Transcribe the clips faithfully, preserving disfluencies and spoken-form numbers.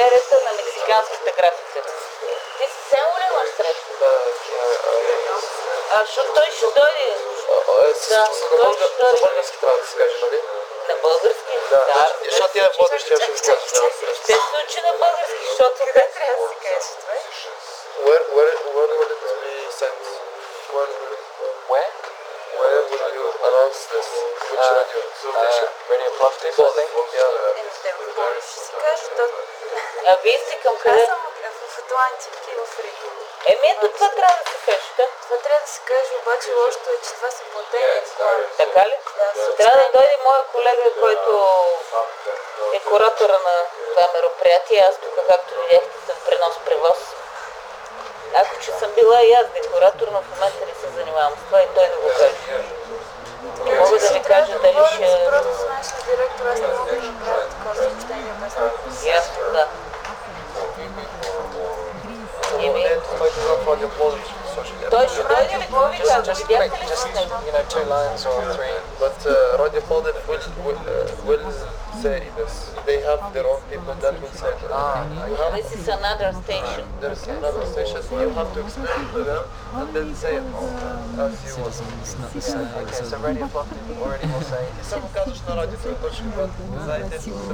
серията на мексиканската графика. Ти си само ли имаш среща? А, защото той ще дойде. Да, той ще дойде. На български трябва да се каже, нали? На български? Да, защото тя е водеща, ще ви кажа. Ще се учи на български, защото... Къде трябва да се каже това? Where, where, where will it be sent? When, Where? where will you announce this? Which Uh, radio? Uh, Radio Plovdiv, I think. Yeah. Еми, те в Пловдив ще се каже, то... А вие сте към Аз къде? съм в Атлантик и в Рига. Еми, ето това трябва да се каже, да? Това трябва да се каже, обаче лошото е, че това са платени хора. Така ли? Да, Трябва да дойде моя колега, който е куратора на това мероприятие. Аз тук, както видяхте, съм пренос превоз. Ако че съм била и аз декоратор, но в момента не се занимавам с това и той да го каже. Не мога да ви кажа дали ще... Просто с нашия директор, аз не мога да направя такова съобщение без това. Ясно, да. Еми, той ще дойде ли, какво ви казва? Just Видяхте quick, ли just, с него? you know, two lines or three. But uh, Radio Plovdiv will, will, uh, will say this. They have their own people that will say that. Ah, You have, This is another station. there's another station, you have to explain to them and then say it as you want. Citizens, not the same. okay, so Radio Plovdiv already will say. И само казваш на радиото, точно когато знаете,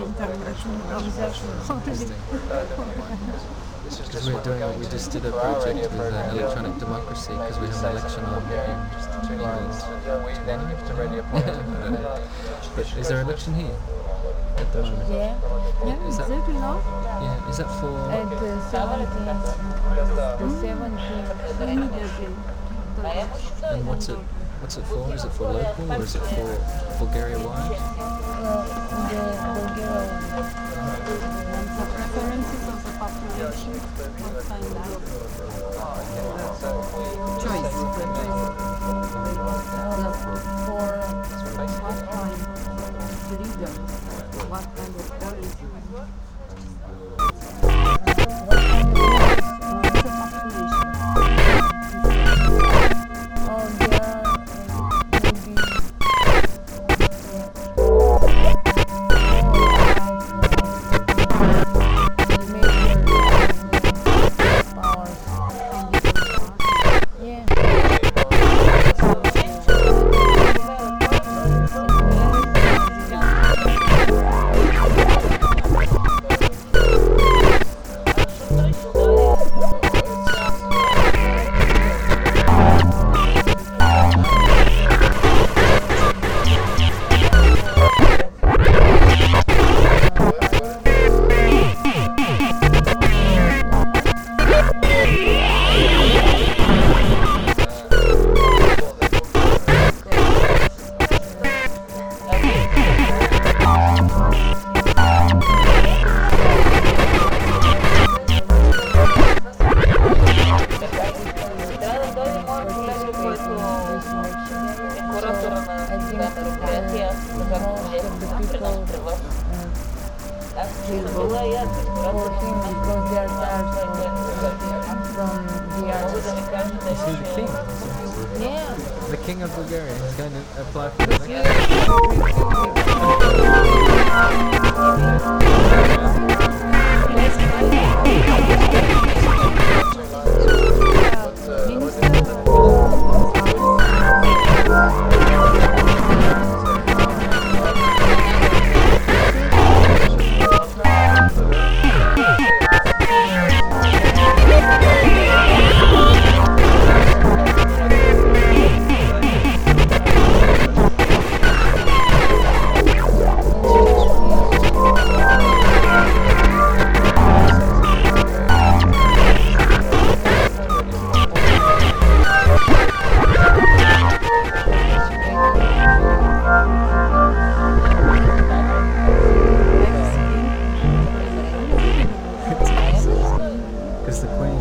This is Because just we're what doing, going we to just do did a for our project radio with uh, program. electronic democracy because we have an election on. Bulgarian, just two lines. We then give to Radio Plovdiv. But is there an election here at the moment? Yeah, yeah, Is that- exactly, no? Yeah, is that for? At the seventeenth, the seventeenth, immediately. And what's it? What's it for? Is it for local or is it for Bulgaria wide? Uh, the Bulgarian preferences of the population, what kind of choice, the choice. The, for what kind of leaders, what kind of policy. What kind of choice of the population. Oh, there are The king of Bulgaria is going to apply for the next. Because the queen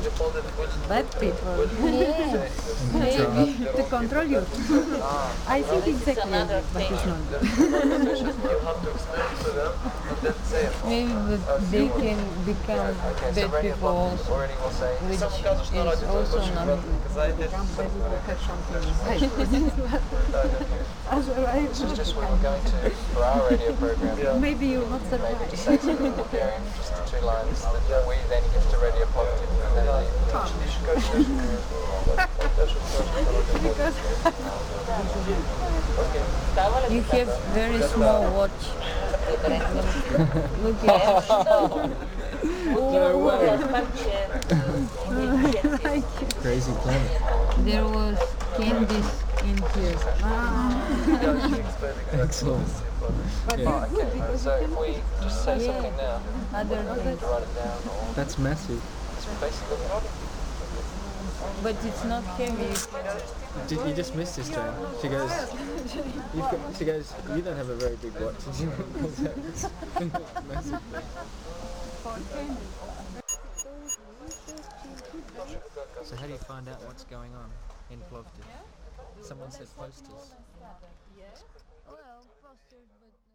they call it will, Bad people. will Yeah. say Maybe to control you. Ah, I think This is exactly, another but thing. it's not. there's conversation you have to explain to them and then say it. Maybe but they can become Okay, so bad radio people pop also, already will say. which Some казваш на is радиото, also точно not because I did bad people have something bad. This is just we were going to, for our radio program, Yeah. Maybe you will not maybe survive. to say something in Bulgarian, just two lines that we then give to Radio Positive and then leave. You have very small watch. Look at No way. it. Crazy planet. There was candies in here. Ah. Excellent. But Yeah. it's good because So you if can we just say Yeah. something now, other we need things. to write it down or That's massive. it's basically But it's not heavy. Did you just missed this train? She goes, You've got, she goes, you don't have a very big watch. Massive. So how do you find out what's going on in Plovdiv? Someone said posters. Well, posters, but